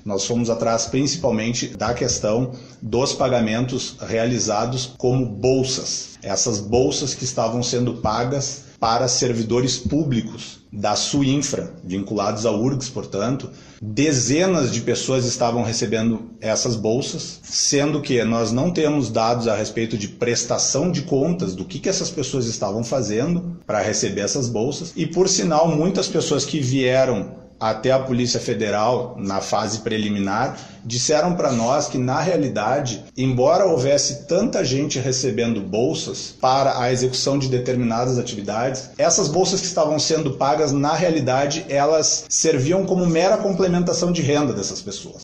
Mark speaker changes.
Speaker 1: nós fomos atrás principalmente da questão dos pagamentos realizados como bolsas. Essas bolsas que estavam sendo pagas para servidores públicos da Suinfra, vinculados à URGS, portanto. Dezenas de pessoas estavam recebendo essas bolsas, sendo que nós não temos dados a respeito de prestação de contas do que essas pessoas estavam fazendo para receber essas bolsas. E, por sinal, muitas pessoas que vieram até a Polícia Federal, na fase preliminar, disseram para nós que, na realidade, embora houvesse tanta gente recebendo bolsas para a execução de determinadas atividades, essas bolsas que estavam sendo pagas, na realidade, elas serviam como mera complementação de renda dessas pessoas.